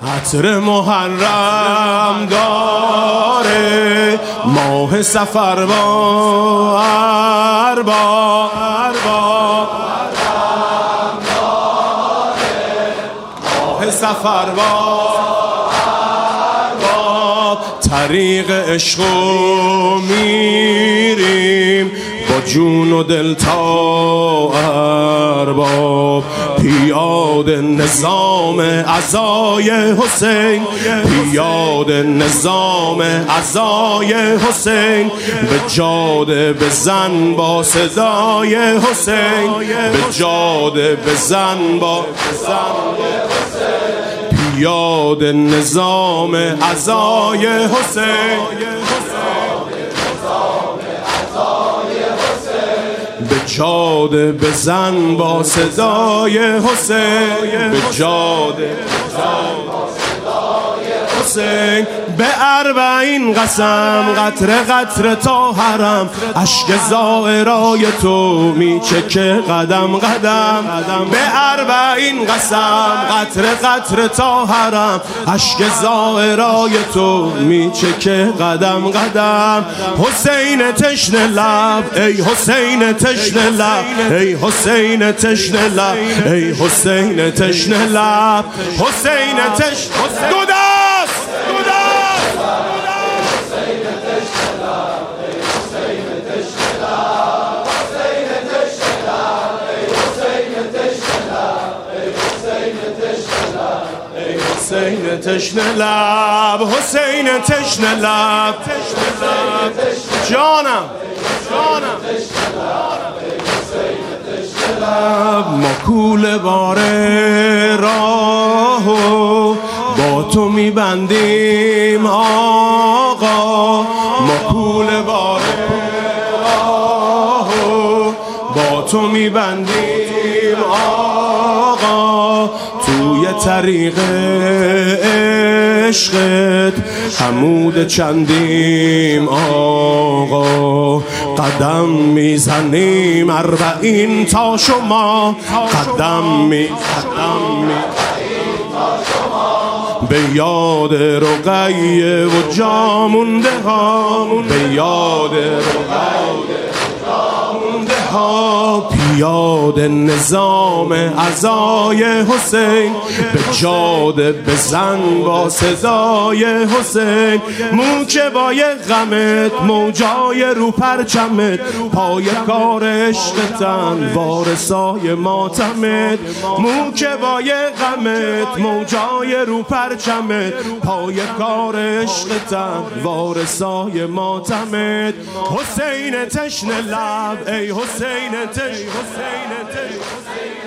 عطر محرم داره ماه سفر با ارباب ماه سفر با ارباب طریق عشقو میریم با جون و دل تا ارباب پیاده نظام عزای حسین پیاده نظام عزای حسین به جاده بزن با صدای حسین به جاده بزن با پیاده نظام عزای حسین به جاده بزن با صدای حسین به جاده بزن با صدای حسین به 40 قسم قطره قطره تا حرم اشک زائرای تو میچکه قدم قدم به 40 قسم قطره قطره تا حرم اشک زائرای تو میچکه قدم قدم حسین تشنه لب ای حسین تشنه لب ای حسین تشنه لب ای حسین تشنه لب حسین تشنه دو دست حسین تشنه لب حسین تشنه لب جانم ما کوله بار راهو با تو میبندیم آقا ما کوله بار راهو با تو میبندیم آقا توی طریق عشقت حمود چندیم آقا قدم میزنیم 40 تا شما قدم میزنیم به یاد رقیه و جامونده ها به یاد رقیه ها پیاده نظام عزای حسین به جاده بزن با صدای حسین موکبای غمت موجای رو پرچمت پای کار عشقتن وارثای ماتمت موکبای غمت موجای رو پرچمت پای کار عشقتن وارثای ماتمت حسین تشنه لب ای حسین تش